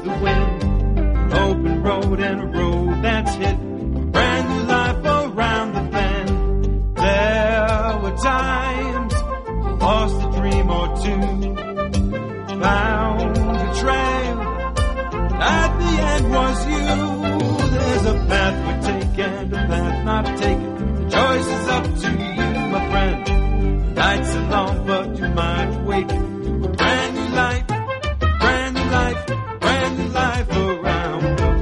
the wind. An open road and a road that's hit. A brand new life around the bend. There were times lost a dream or two. Found a trail. At the end was you. There's a path we take and a path not taken. The choice is up to you, my friend. The nights are long, but you might awaken to a brand new life, brand new life, brand new life around the bend.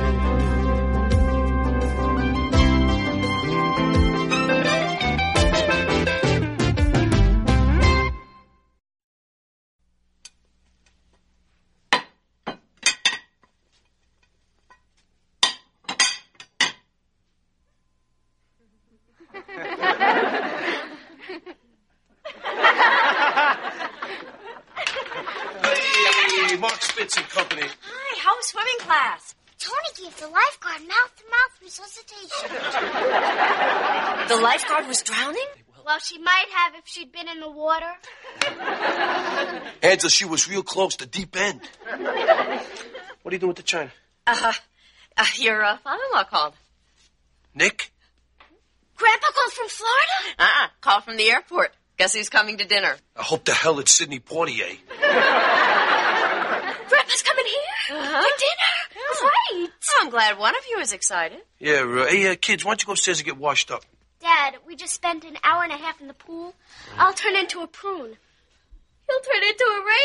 Hey, Mark Spitz and Company. Hi, how was swimming class? Tony gave the lifeguard mouth-to-mouth resuscitation. The lifeguard was drowning? Well, she might have if she'd been in the water. Angela, she was real close to deep end. What are you doing with the China? Your father-in-law called. Nick? Grandpa called from Florida? Call from the airport. Guess who's coming to dinner? I hope the hell it's Sidney Poitier. Grandpa's coming here for dinner. Great. I'm glad one of you is excited. Yeah, hey, kids, why don't you go upstairs and get washed up? Dad, we just spent an hour and a half in the pool. I'll turn into a prune. He'll turn into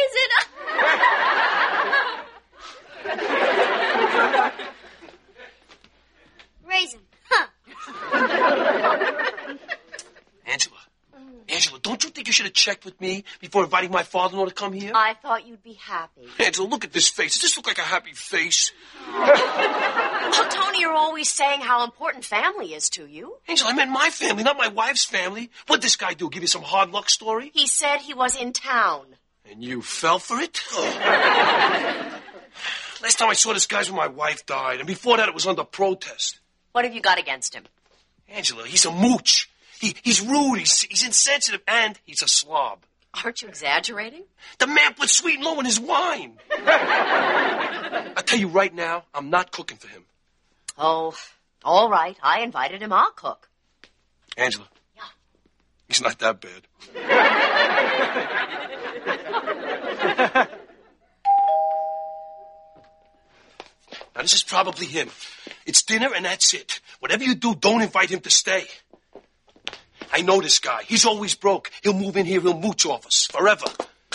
a raisin. Raisin. Huh. Angela, don't you think you should have checked with me before inviting my father-in-law to come here? I thought you'd be happy. Angela, look at this face. Does this look like a happy face? Well, Tony, you're always saying how important family is to you. Angela, I meant my family, not my wife's family. What'd this guy do, give you some hard luck story? He said he was in town. And you fell for it? Last time I saw this guy's when my wife died, and before that it was under protest. What have you got against him? Angela, he's a mooch. He's rude, he's insensitive, and he's a slob. Aren't you exaggerating? The man put sweet and low in his wine. I tell you right now, I'm not cooking for him. Oh, all right. I invited him. I'll cook. Angela. Yeah. He's not that bad. Now, this is probably him. It's dinner and that's it. Whatever you do, don't invite him to stay. I know this guy. He's always broke. He'll move in here, he'll mooch off us forever.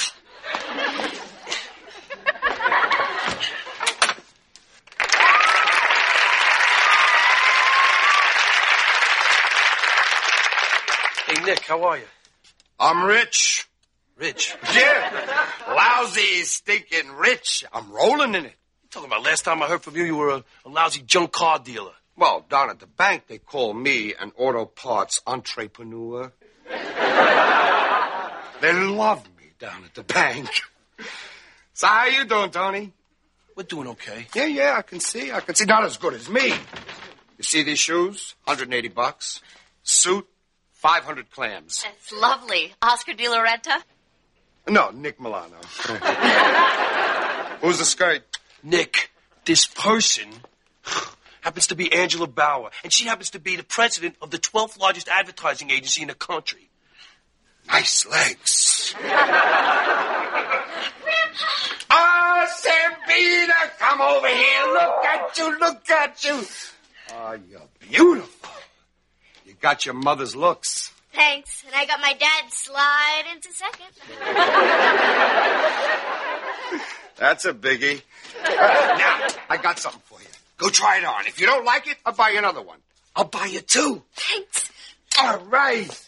Hey, Nick, how are you? I'm rich. Rich? Yeah. Lousy, stinking rich. I'm rolling in it. Talking about last time I heard from you, you were a lousy junk car dealer. Well, down at the bank, they call me an auto parts entrepreneur. They love me down at the bank. So how you doing, Tony? We're doing okay. Yeah, I can see. Not as good as me. You see these shoes? $180. Suit, 500 clams. That's lovely. Oscar De La Renta? No, Nick Milano. Who's the skirt? Nick, this person happens to be Angela Bauer, and she happens to be the president of the 12th largest advertising agency in the country. Nice legs. Oh, Sabina, come over here. Look at you. Oh, you're beautiful. You got your mother's looks. Thanks. And I got my dad's slide into second. That's a biggie. Now, I got something for you. Go try it on. If you don't like it, I'll buy you another one. I'll buy you two. Thanks. All right.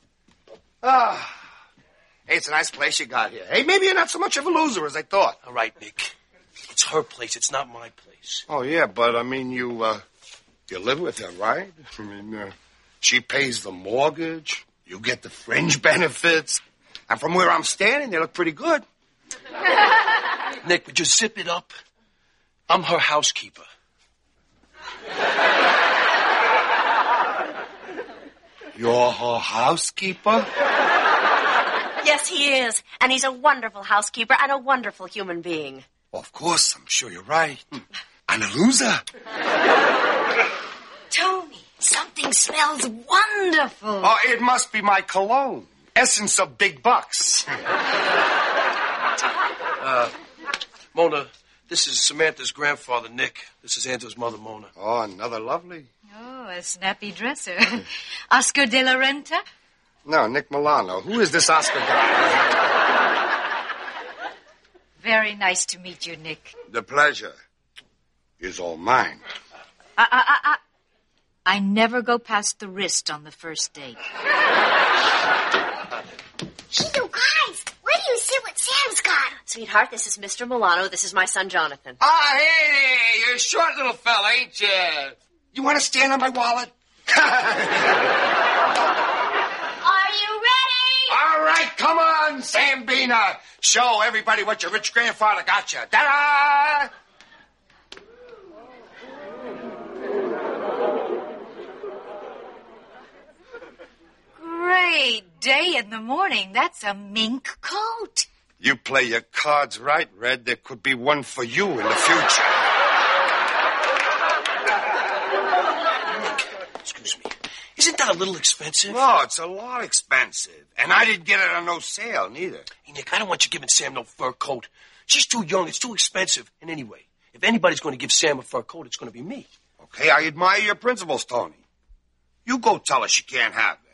Hey, it's a nice place you got here. Hey, maybe you're not so much of a loser as I thought. All right, Nick. It's her place. It's not my place. Oh, yeah, but, I mean, you live with her, right? I mean, she pays the mortgage. You get the fringe benefits. And from where I'm standing, they look pretty good. Nick, would you zip it up? I'm her housekeeper. You're her housekeeper? Yes, he is. And he's a wonderful housekeeper and a wonderful human being. Of course, I'm sure you're right. I'm a loser. Tony, something smells wonderful. Oh, it must be my cologne. Essence of big bucks. Mona, this is Samantha's grandfather, Nick. This is Angela's mother, Mona. Oh, another lovely. Oh, a snappy dresser. Oscar de la Renta? No, Nick Milano. Who is this Oscar guy? Very nice to meet you, Nick. The pleasure is all mine. I never go past the wrist on the first date. Gee, you guys, where do you sit what Sam's got? Sweetheart, this is Mr. Milano. This is my son, Jonathan. Ah, hey, you're a short little fella, ain't you? You want to stand on my wallet? Are you ready? All right, come on, Sambina. Show everybody what your rich grandfather got you. Ta-da! Great day in the morning. That's a mink coat. You play your cards right, Red. There could be one for you in the future. Excuse me. Isn't that a little expensive? No, it's a lot expensive. And I didn't get it on no sale, neither. Hey, Nick, I don't want you giving Sam no fur coat. She's too young. It's too expensive. And anyway, if anybody's going to give Sam a fur coat, it's going to be me. Okay, I admire your principles, Tony. You go tell her she can't have it.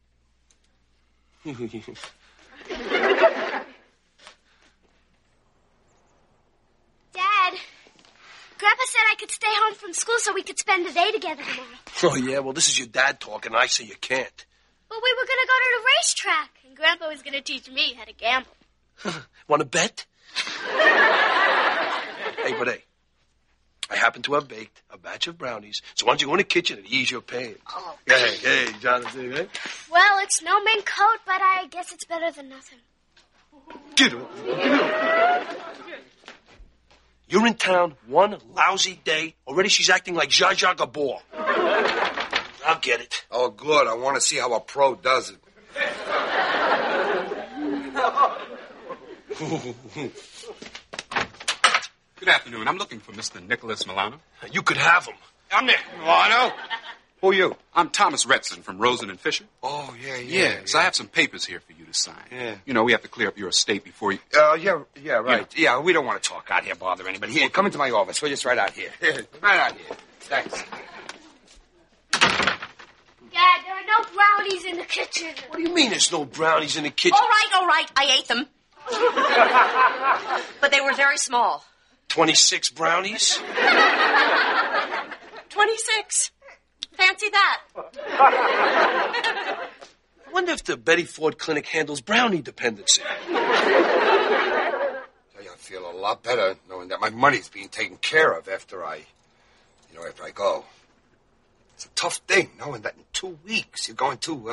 Dad, Grandpa said I could stay home from school so we could spend the day together tomorrow. Oh, yeah? Well, this is your dad talking, and I say you can't. But we were going to go to the racetrack, and Grandpa was going to teach me how to gamble. Want to bet? Hey, but hey, I happen to have baked a batch of brownies, so why don't you go in the kitchen and ease your pain? Oh. Hey, Jonathan, eh? Well, it's no mink coat, but I guess it's better than nothing. Get up. You're in town one lousy day. Already she's acting like Zsa Zsa Gabor. I'll get it. Oh, good. I want to see how a pro does it. Good afternoon. I'm looking for Mr. Nicholas Milano. You could have him. I'm Nick Milano. Who are you? I'm Thomas Retson from Rosen and Fisher. Oh, yeah. Yes, I have some papers here for you to sign. Yeah. You know, we have to clear up your estate before you... Yeah, right. Yeah, we don't want to talk out here, bother anybody. Here, come into my office. We're just right out here. Right out here. Thanks. Dad, there are no brownies in the kitchen. What do you mean there's no brownies in the kitchen? All right. I ate them. But they were very small. 26 brownies? 26. Fancy that. I wonder if the Betty Ford Clinic handles brownie dependency. I feel a lot better knowing that my money's being taken care of after I go. It's a tough thing knowing that in 2 weeks you're going to,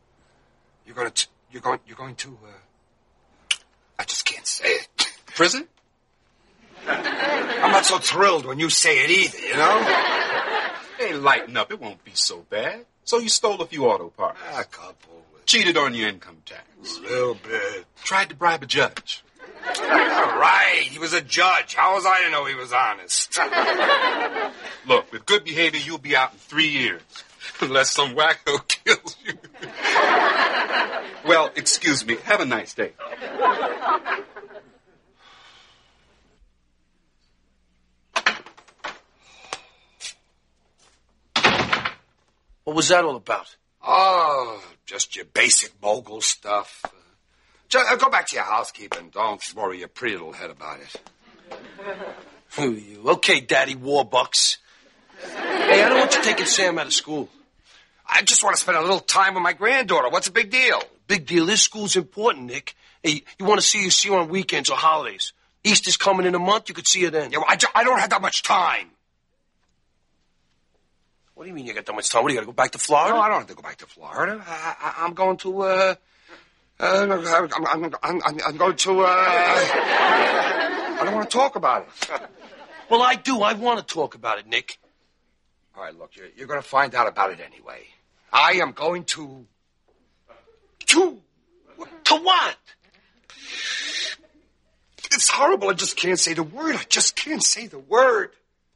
I just can't say it. Prison? I'm not so thrilled when you say it either, you know? Hey, lighten up. It won't be so bad. So you stole a few auto parts. A couple. Cheated on your income tax. A little bit. Tried to bribe a judge. All right, he was a judge. How was I to know he was honest? Look, with good behavior, you'll be out in 3 years. Unless some wacko kills you. Well, excuse me. Have a nice day. What was that all about? Oh, just your basic mogul stuff. Go back to your housekeeping. Don't worry your pretty little head about it. Who are you? Okay, Daddy Warbucks. Hey, I don't want you taking Sam out of school. I just want to spend a little time with my granddaughter. What's the big deal? Big deal is school's important, Nick. Hey, you want to see her on weekends or holidays. Easter's coming in a month. You could see her then. Yeah, well, I don't have that much time. What do you mean you got that much time? What, do you got to go back to Florida? No, I don't have to go back to Florida. I'm going to, I'm going to, I don't want to talk about it. Well, I do. I want to talk about it, Nick. All right, look, you're going to find out about it anyway. I am going to... To what? It's horrible. I just can't say the word. I just can't say the word.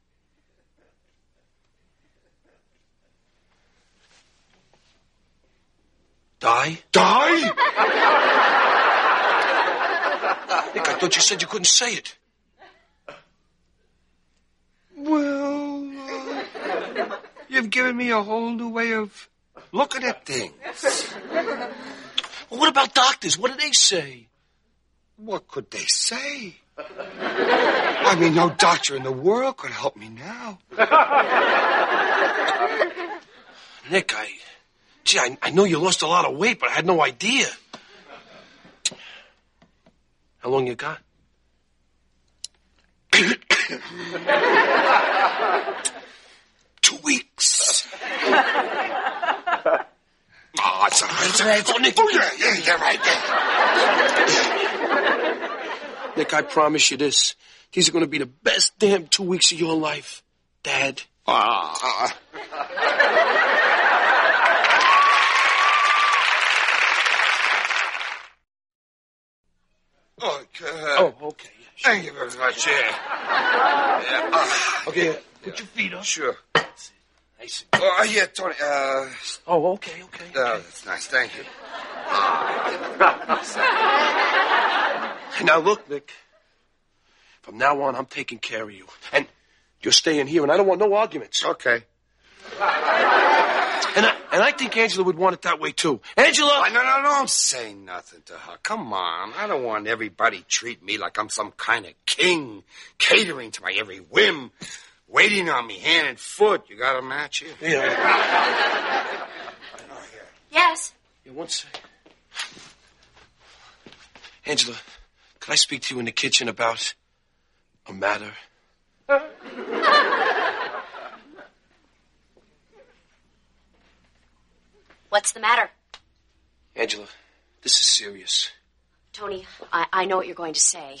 Die? Die? Nick, I thought you said you couldn't say it. Well, you've given me a whole new way of looking at things. Well, what about doctors? What do they say? What could they say? I mean, no doctor in the world could help me now. Nick, I know you lost a lot of weight, but I had no idea. How long you got? 2 weeks. Oh, it's all right. It's all right. Oh, Nick. Oh, yeah, right there. Nick, I promise you this. These are going to be the best damn 2 weeks of your life, Dad. Okay. Oh, okay. Yeah, sure. Thank you very much. Yeah. Okay, put your feet up. Sure. Nice. Oh, yeah, Tony. Oh, okay. That's nice. Thank you. Now, look, Nick. From now on, I'm taking care of you. And you're staying here, and I don't want no arguments. Okay. And I think Angela would want it that way, too. Angela! No, don't say nothing to her. Come on. I don't want everybody treating me like I'm some kind of king, catering to my every whim, waiting on me hand and foot. You got a match here? Yeah. Yes. Yeah, one sec. Angela, could I speak to you in the kitchen about a matter? What's the matter? Angela, this is serious. Tony, I know what you're going to say.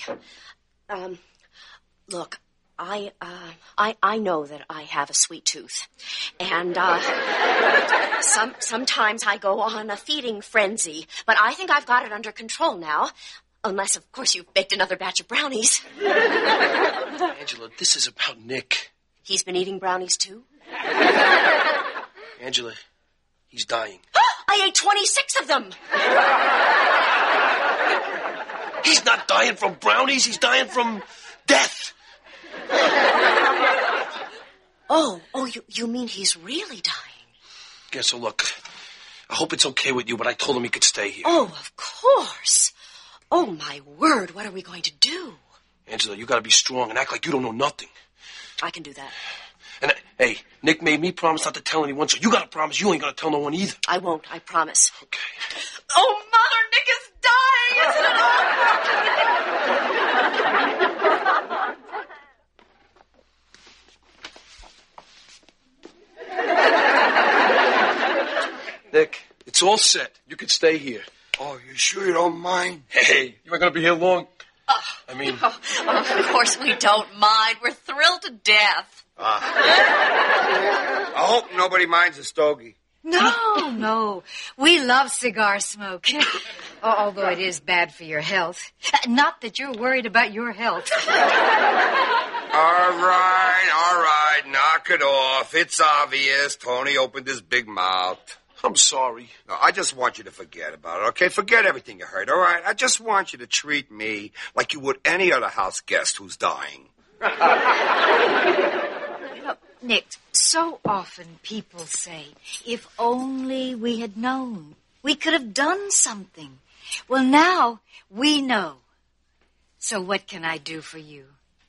Look, I know that I have a sweet tooth. And, sometimes I go on a feeding frenzy. But I think I've got it under control now. Unless, of course, you've baked another batch of brownies. Angela, this is about Nick. He's been eating brownies, too? Angela, he's dying. I ate 26 of them! He's not dying from brownies. He's dying from death. Oh, you mean he's really dying? Yeah, so look, I hope it's okay with you, but I told him he could stay here. Oh, of course. Oh, my word, what are we going to do? Angela, you gotta be strong and act like you don't know nothing. I can do that. And, hey, Nick made me promise not to tell anyone, so you gotta promise you ain't gonna tell no one either. I won't, I promise. Okay. Oh, Mother, Nick is dying! Isn't it awful? Nick, it's all set. You can stay here. Oh, you sure you don't mind? Hey, you ain't gonna be here long. Of course we don't mind. We're thrilled to death. I hope nobody minds a stogie. No. We love cigar smoke. Although it is bad for your health. Not that you're worried about your health. All right. Knock it off. It's obvious. Tony opened his big mouth. I'm sorry. No, I just want you to forget about it, okay? Forget everything you heard, all right? I just want you to treat me like you would any other house guest who's dying. Nick, so often people say, if only we had known, we could have done something. Well, now we know. So what can I do for you?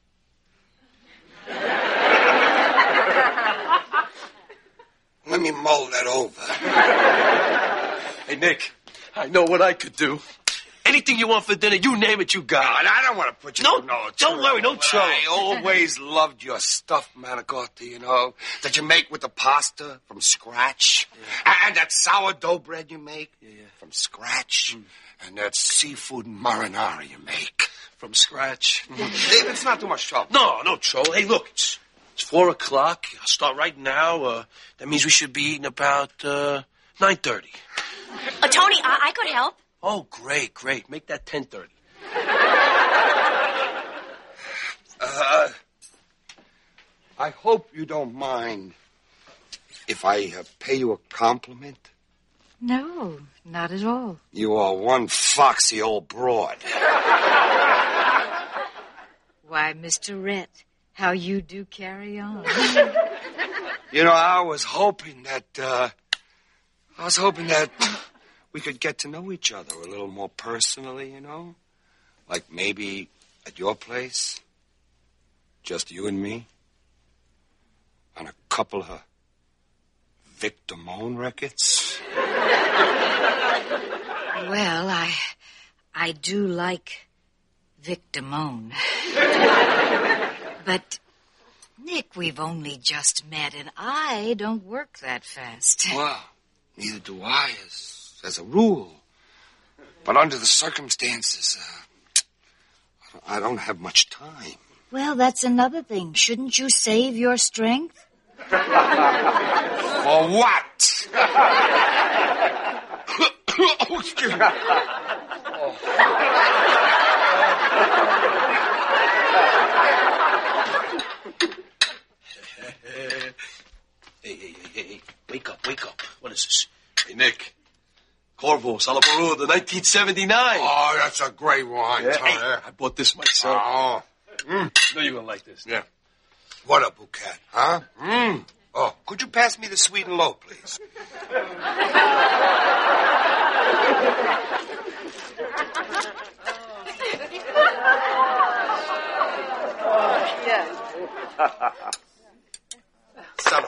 Let me mull that over. Hey, Nick, I know what I could do. Anything you want for dinner, you name it, you got it. I don't want to put you No, through no don't worry, no trouble. I always loved your stuffed manicotti, you know, that you make with the pasta from scratch. Yeah. And that sourdough bread you make from scratch. And that seafood marinara you make. From scratch. Dave, it's not too much trouble. No trouble. Hey, look, it's 4 o'clock. I'll start right now. That means we should be eating about 9:30. Tony, I could help. Oh, great. Make that 10:30. I hope you don't mind if I pay you a compliment. No, not at all. You are one foxy old broad. Why, Mr. Rhett, how you do carry on. I was hoping that we could get to know each other a little more personally, Like maybe at your place, just you and me, on a couple of Vic Damone records. Well, I do like Vic Damone. But, Nick, we've only just met, and I don't work that fast. Well, neither do I, as a rule. But under the circumstances, I don't have much time. Well, that's another thing. Shouldn't you save your strength? For what? Oh, excuse me. Hey. Wake up. What is this? Hey, Nick. Corvo, Salabaroo, the 1979. Oh, that's a great one. Yeah. Hey, I bought this myself. Oh. I know you're going to like this. Yeah. What a bouquet, huh? Oh, could you pass me the sweet and low, please? Salud.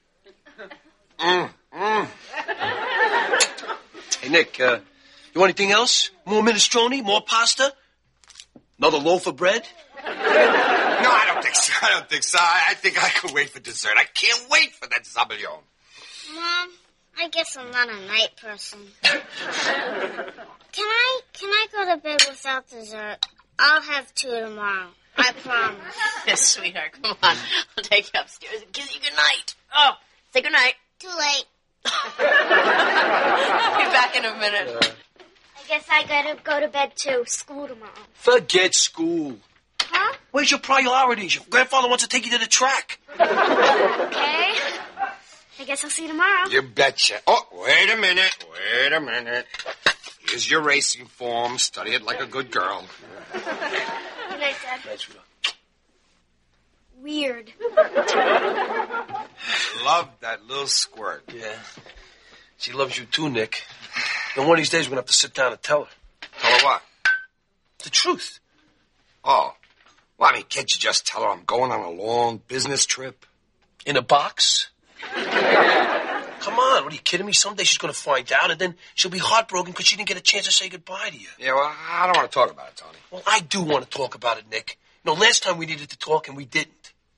Hey, Nick, you want anything else? More minestrone? More pasta? Another loaf of bread? No, I don't think so. I think I can wait for dessert. I can't wait for that Zabillon. Mom, I guess I'm not a night person. Can I go to bed without dessert? I'll have 2 tomorrow. I promise. Yes, sweetheart, come on. I'll take you upstairs and kiss you goodnight. Oh, say goodnight. Too late. I'll be back in a minute. I guess I gotta go to bed too. School tomorrow. Forget school. Huh? Where's your priorities? Your grandfather wants to take you to the track. Okay. I guess I'll see you tomorrow. You betcha. Oh, wait a minute. Here's your racing form. Study it like a good girl. Good night, Dad. Nice, sweetheart. Weird. Love that little squirt. Yeah. She loves you too, Nick. And one of these days we're going to have to sit down and tell her. Tell her what? The truth. Oh. Well, can't you just tell her I'm going on a long business trip? In a box? Come on, what are you kidding me? Someday she's going to find out, and then she'll be heartbroken because she didn't get a chance to say goodbye to you. Yeah, well, I don't want to talk about it, Tony. Well, I do want to talk about it, Nick. Last time we needed to talk, and we didn't.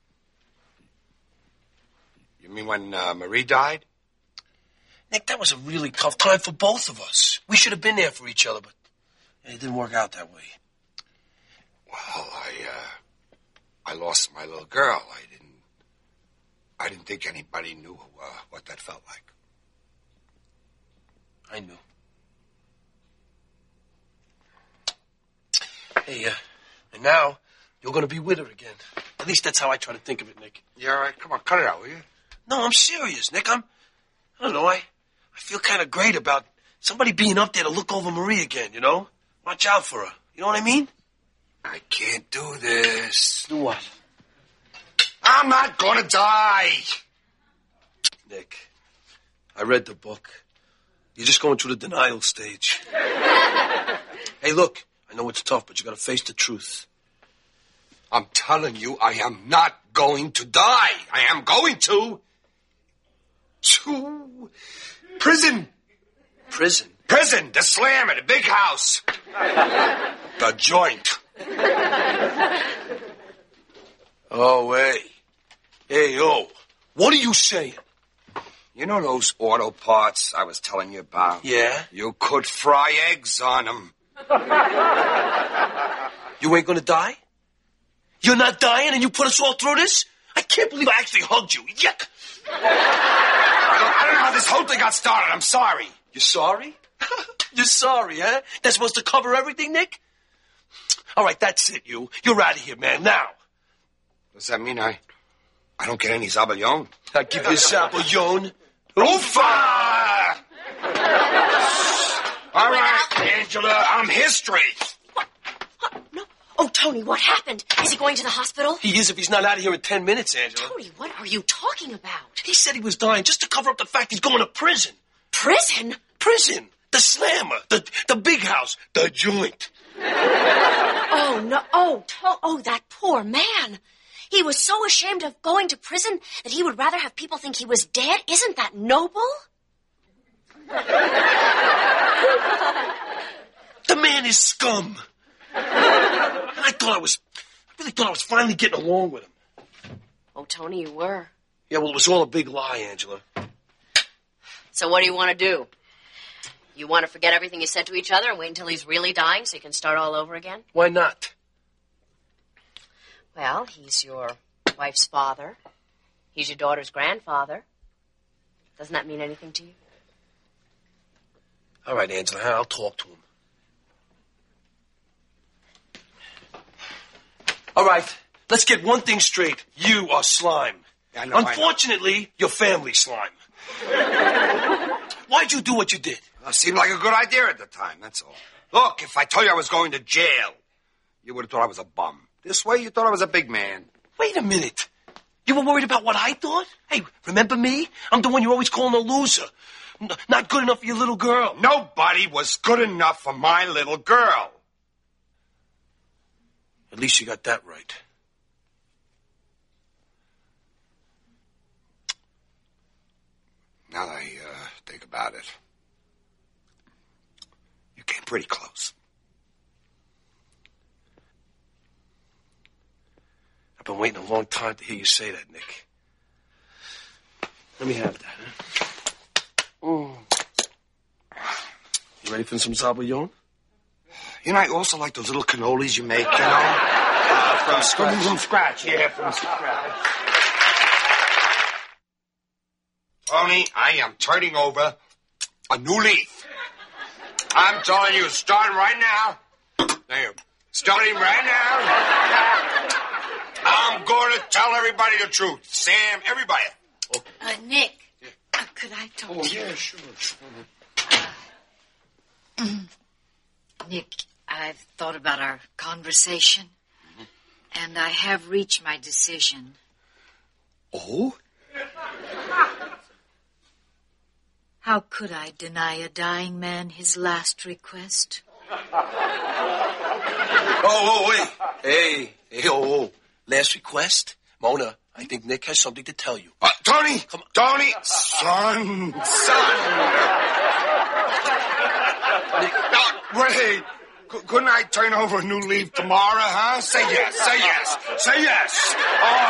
You mean when Marie died? Nick, that was a really tough time for both of us. We should have been there for each other, but it didn't work out that way. Well, I lost my little girl. I didn't think anybody knew what that felt like. I knew. Hey, and now you're going to be with her again. At least that's how I try to think of it, Nick. Yeah, all right. Come on, cut it out, will you? No, I'm serious, Nick. I don't know. I feel kind of great about somebody being up there to look over Marie again, Watch out for her. You know what I mean? I can't do this. Do what? I'm not going to die. Nick, I read the book. You're just going through the denial stage. Hey, look, I know it's tough, but you got to face the truth. I'm telling you, I am not going to die. I am going to prison. Prison? Prison, the slammer, the big house. The joint. Oh, wait. Hey, yo, what are you saying? You know those auto parts I was telling you about? Yeah? You could fry eggs on them. You ain't gonna die? You're not dying and you put us all through this? I can't believe I actually hugged you. Yuck! I don't know how this whole thing got started. I'm sorry. You're sorry? You're sorry, huh? That's supposed to cover everything, Nick? All right, that's it, you. You're out of here, man. Now, Does that mean I don't get any zabellon? I give you zabellon. Oofa! All right, Angela, I'm history. No. Oh, Tony, what happened? Is he going to the hospital? He is if he's not out of here in 10 minutes, Angela. Tony, what are you talking about? He said he was dying just to cover up the fact he's going to prison. Prison? Prison. The slammer. The big house. The joint. Oh, no. Oh, that poor man. He was so ashamed of going to prison that he would rather have people think he was dead. Isn't that noble? The man is scum. I really thought I was finally getting along with him. Oh, Tony, you were. Yeah, well, it was all a big lie, Angela. So what do you want to do? You want to forget everything you said to each other and wait until he's really dying so you can start all over again? Why not? Well, he's your wife's father. He's your daughter's grandfather. Doesn't that mean anything to you? All right, Angela, I'll talk to him. All right, let's get one thing straight. You are slime. I know, Unfortunately, your family's slime. Why'd you do what you did? It seemed like a good idea at the time, that's all. Look, if I told you I was going to jail, you would have thought I was a bum. This way, you thought I was a big man. Wait a minute. You were worried about what I thought? Hey, remember me? I'm the one you're always calling a loser. Not good enough for your little girl. Nobody was good enough for my little girl. At least you got that right. Now that I think about it, you came pretty close. I've been waiting a long time to hear you say that, Nick. Let me have that, huh? You ready for some zabellon? You know, I also like those little cannolis you make, you know? From scratch. From scratch, yeah, from scratch. Tony, I am turning over a new leaf. I'm telling you, starting right now. There, starting right now. I'm going to tell everybody the truth. Sam, everybody. Nick, could I talk to you? Yeah, sure. Nick, I've thought about our conversation, and I have reached my decision. Oh? How could I deny a dying man his last request? Oh, wait. Hey, last request? Mona, I think Nick has something to tell you. Tony! Come on. Tony! Son! Nick. No, wait. Couldn't I turn over a new leaf tomorrow, huh? Say yes, say yes, say yes. Oh,